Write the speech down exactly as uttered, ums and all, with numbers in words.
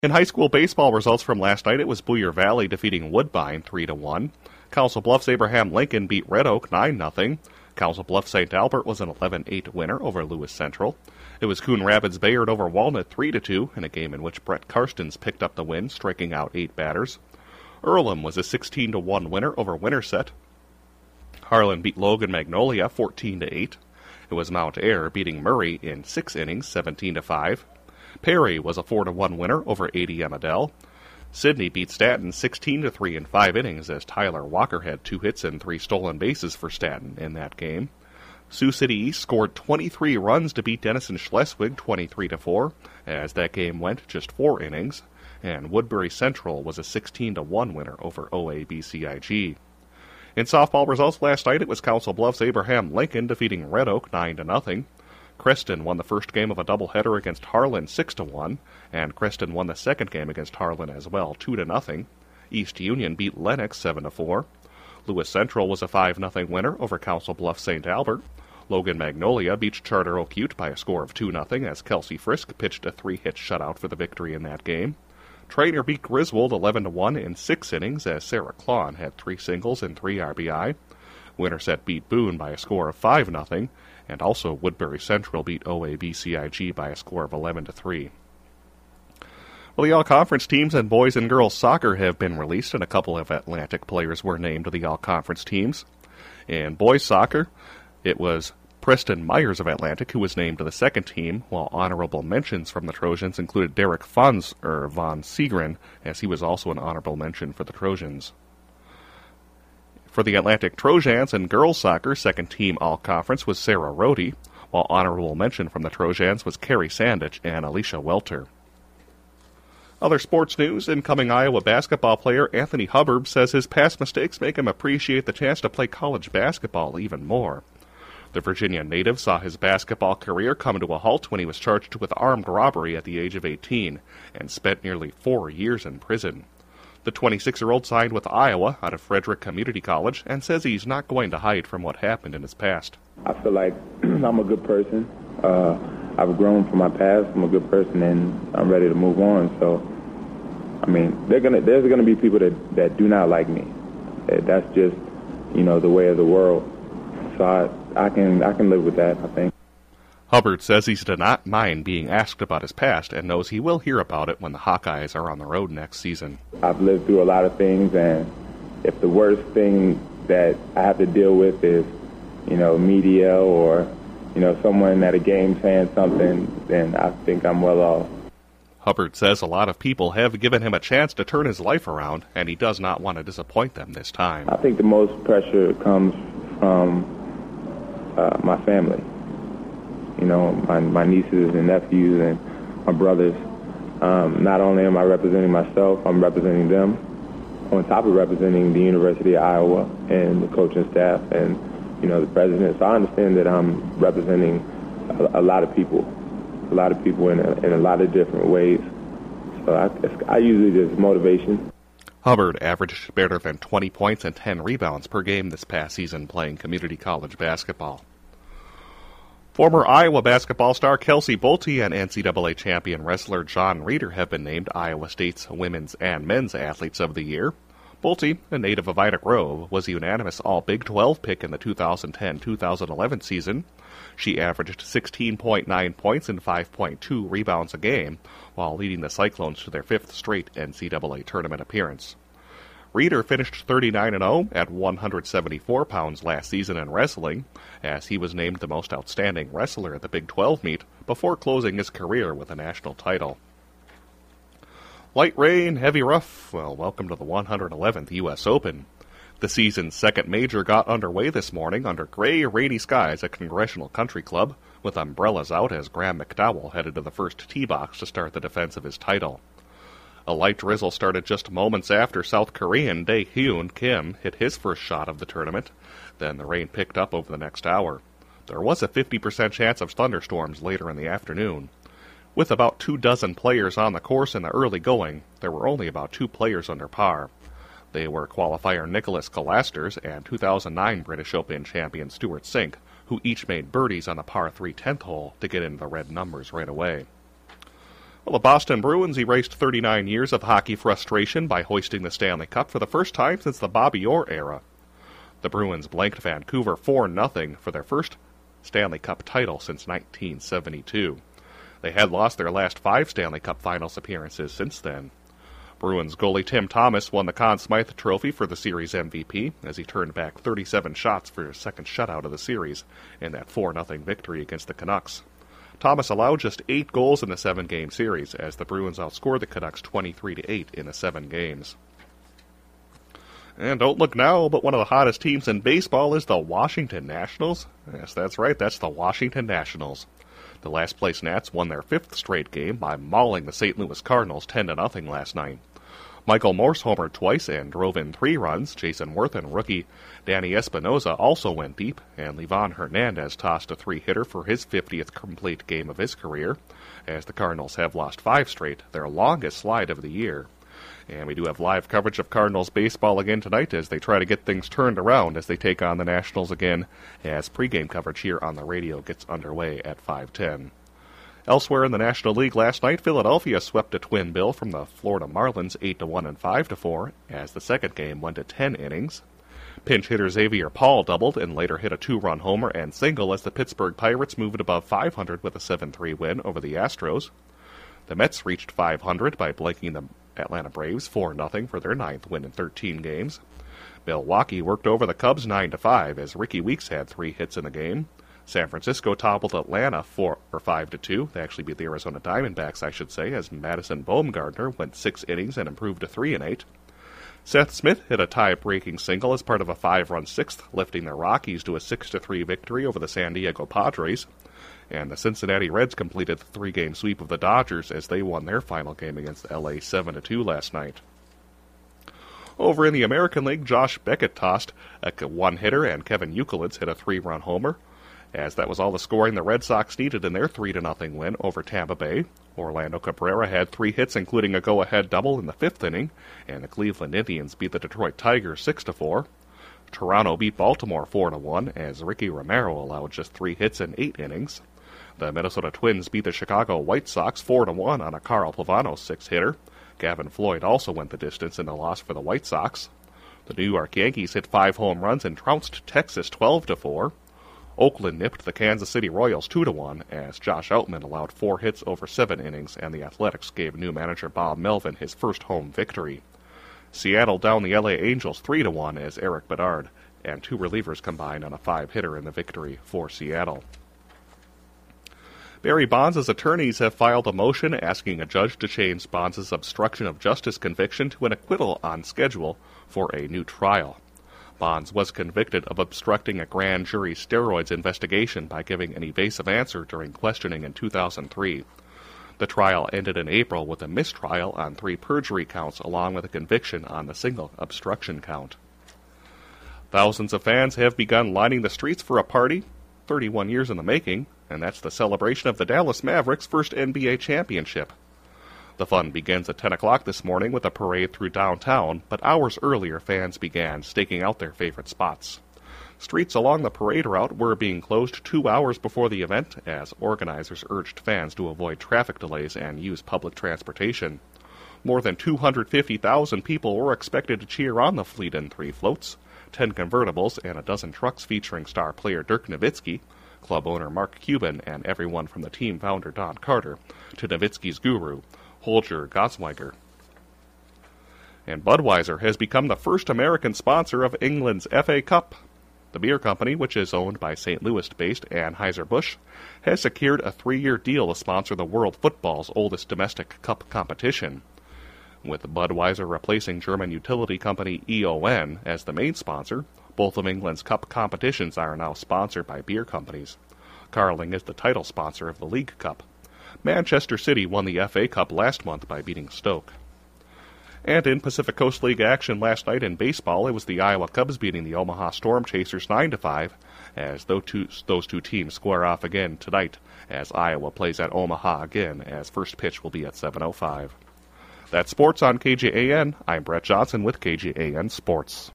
In high school baseball results from last night, it was Boyer Valley defeating Woodbine three to one. Council Bluffs Abraham Lincoln beat Red Oak nine nothing. Council Bluffs Saint Albert was an eleven eight winner over Lewis Central. It was Coon Rapids Bayard over Walnut three to two in a game in which Brett Karstens picked up the win, striking out eight batters. Earlham was a sixteen to one winner over Winterset. Harlan beat Logan Magnolia fourteen to eight. It was Mount Ayr beating Murray in six innings, seventeen to five. Perry was a four to one winner over A D M Adel. Sidney beat Stanton sixteen to three in five innings as Tyler Walker had two hits and three stolen bases for Stanton in that game. Sioux City East scored twenty-three runs to beat Denison Schleswig twenty-three to four as that game went just four innings. And Woodbury Central was a sixteen to one winner over O A B C I G. In softball results last night, it was Council Bluffs Abraham Lincoln defeating Red Oak nine to nothing. Creston won the first game of a doubleheader against Harlan six to one, and Creston won the second game against Harlan as well, two to nothing. East Union beat Lennox seven to four. Lewis Central was a five nothing winner over Council Bluffs Saint Albert. Logan Magnolia beat Charter Oak Ute by a score of two nothing as Kelsey Frisk pitched a three-hit shutout for the victory in that game. Trainer beat Griswold eleven to one in six innings as Sarah Klon had three singles and three R B I. Winterset beat Boone by a score of five nothing, and also Woodbury Central beat O A B C I G by a score of eleven to three. Well, the all-conference teams and boys and girls soccer have been released, and a couple of Atlantic players were named to the all-conference teams. In boys soccer, it was Preston Myers of Atlantic who was named to the second team, while honorable mentions from the Trojans included Derek Fons, er, von Segren, as he was also an honorable mention for the Trojans. For the Atlantic Trojans in girls soccer, second team all-conference was Sarah Rohde, while honorable mention from the Trojans was Carrie Sandich and Alicia Welter. Other sports news, incoming Iowa basketball player Anthony Hubbard says his past mistakes make him appreciate the chance to play college basketball even more. The Virginia native saw his basketball career come to a halt when he was charged with armed robbery at the age of eighteen and spent nearly four years in prison. The twenty-six-year-old signed with Iowa out of Frederick Community College and says he's not going to hide from what happened in his past. I feel like I'm a good person. Uh, I've grown from my past. I'm a good person, and I'm ready to move on. So, I mean, they're gonna, there's going to be people that, that do not like me. That's just, you know, the way of the world. So I, I can I can live with that, I think. Hubbard says he does not mind being asked about his past and knows he will hear about it when the Hawkeyes are on the road next season. I've lived through a lot of things, and if the worst thing that I have to deal with is, you know, media or, you know, someone at a game saying something, then I think I'm well off. Hubbard says a lot of people have given him a chance to turn his life around, and he does not want to disappoint them this time. I think the most pressure comes from uh, my family. You know, my, my nieces and nephews and my brothers. Um, not only am I representing myself, I'm representing them, on top of representing the University of Iowa and the coaching staff and, you know, the president. So I understand that I'm representing a, a lot of people, a lot of people in a, in a lot of different ways. So I, I use it as motivation. Hubbard averaged better than twenty points and ten rebounds per game this past season playing community college basketball. Former Iowa basketball star Kelsey Bolte and N C double A champion wrestler John Reeder have been named Iowa State's Women's and Men's Athletes of the Year. Bolte, a native of Ida Grove, was a unanimous All-Big twelve pick in the two thousand ten two thousand eleven season. She averaged sixteen point nine points and five point two rebounds a game, while leading the Cyclones to their fifth straight N C double A tournament appearance. Reeder finished thirty-nine and oh at one hundred seventy-four pounds last season in wrestling, as he was named the most outstanding wrestler at the Big twelve meet before closing his career with a national title. Light rain, heavy rough. Well, welcome to the one hundred eleventh U S Open. The season's second major got underway this morning under gray, rainy skies at Congressional Country Club, with umbrellas out as Graham McDowell headed to the first tee box to start the defense of his title. A light drizzle started just moments after South Korean Dae-Hyun Kim hit his first shot of the tournament. Then the rain picked up over the next hour. There was a fifty percent chance of thunderstorms later in the afternoon. With about two dozen players on the course in the early going, there were only about two players under par. They were qualifier Nicholas Colasters and two thousand nine British Open champion Stuart Sink, who each made birdies on the par three tenth hole to get into the red numbers right away. Well, the Boston Bruins erased thirty-nine years of hockey frustration by hoisting the Stanley Cup for the first time since the Bobby Orr era. The Bruins blanked Vancouver four nothing for their first Stanley Cup title since nineteen seventy-two. They had lost their last five Stanley Cup Finals appearances since then. Bruins goalie Tim Thomas won the Conn Smythe Trophy for the series M V P as he turned back thirty-seven shots for his second shutout of the series in that four nothing victory against the Canucks. Thomas allowed just eight goals in the seven-game series as the Bruins outscored the Canucks twenty-three to eight in the seven games. And don't look now, but one of the hottest teams in baseball is the Washington Nationals. Yes, that's right, that's the Washington Nationals. The last-place Nats won their fifth straight game by mauling the Saint Louis Cardinals ten to nothing last night. Michael Morse homered twice and drove in three runs. Jason Worth and rookie Danny Espinosa also went deep, and Livan Hernandez tossed a three-hitter for his fiftieth complete game of his career, as the Cardinals have lost five straight, their longest slide of the year. And we do have live coverage of Cardinals baseball again tonight as they try to get things turned around as they take on the Nationals again, as pregame coverage here on the radio gets underway at five ten. Elsewhere in the National League last night, Philadelphia swept a twin bill from the Florida Marlins eight to one and five to four, as the second game went to ten innings. Pinch hitter Xavier Paul doubled and later hit a two-run homer and single as the Pittsburgh Pirates moved above five hundred with a seven three win over the Astros. The Mets reached five hundred by blanking the Atlanta Braves four nothing for their ninth win in thirteen games. Milwaukee worked over the Cubs nine to five as Ricky Weeks had three hits in the game. San Francisco toppled Atlanta four or five to two. They actually beat the Arizona Diamondbacks, I should say, as Madison Bumgarner went six innings and improved to three and eight. Seth Smith hit a tie-breaking single as part of a five-run sixth, lifting the Rockies to a six to three victory over the San Diego Padres. And the Cincinnati Reds completed the three-game sweep of the Dodgers as they won their final game against L A seven to two last night. Over in the American League, Josh Beckett tossed a one-hitter and Kevin Youkilis hit a three-run homer, as that was all the scoring the Red Sox needed in their three to nothing win over Tampa Bay. Orlando Cabrera had three hits, including a go-ahead double in the fifth inning, and the Cleveland Indians beat the Detroit Tigers six to four. Toronto beat Baltimore four to one, as Ricky Romero allowed just three hits in eight innings. The Minnesota Twins beat the Chicago White Sox four to one on a Carl Pavano six-hitter. Gavin Floyd also went the distance in the loss for the White Sox. The New York Yankees hit five home runs and trounced Texas twelve to four. Oakland nipped the Kansas City Royals two to one, as Josh Outman allowed four hits over seven innings, and the Athletics gave new manager Bob Melvin his first home victory. Seattle downed the L A Angels three to one as Eric Bedard and two relievers combined on a five-hitter in the victory for Seattle. Barry Bonds' attorneys have filed a motion asking a judge to change Bonds' obstruction of justice conviction to an acquittal on schedule for a new trial. Bonds was convicted of obstructing a grand jury steroids investigation by giving an evasive answer during questioning in two thousand three. The trial ended in April with a mistrial on three perjury counts along with a conviction on the single obstruction count. Thousands of fans have begun lining the streets for a party, thirty-one years in the making, and that's the celebration of the Dallas Mavericks' first N B A championship. The fun begins at ten o'clock this morning with a parade through downtown, but hours earlier fans began staking out their favorite spots. Streets along the parade route were being closed two hours before the event as organizers urged fans to avoid traffic delays and use public transportation. More than two hundred fifty thousand people were expected to cheer on the fleet in three floats, ten convertibles, and a dozen trucks featuring star player Dirk Nowitzki, club owner Mark Cuban, and everyone from the team founder Don Carter to Nowitzki's guru, Holger Gosweiger. And Budweiser has become the first American sponsor of England's F A Cup. The beer company, which is owned by Saint Louis-based Anheuser-Busch, has secured a three-year deal to sponsor the world football's oldest domestic cup competition. With Budweiser replacing German utility company E O N as the main sponsor, both of England's cup competitions are now sponsored by beer companies. Carling is the title sponsor of the League Cup. Manchester City won the F A Cup last month by beating Stoke. And in Pacific Coast League action last night in baseball, it was the Iowa Cubs beating the Omaha Storm Chasers nine to five, as those two, those two teams square off again tonight, as Iowa plays at Omaha again, as first pitch will be at seven oh five. That's sports on K J A N. I'm Brett Johnson with K J A N Sports.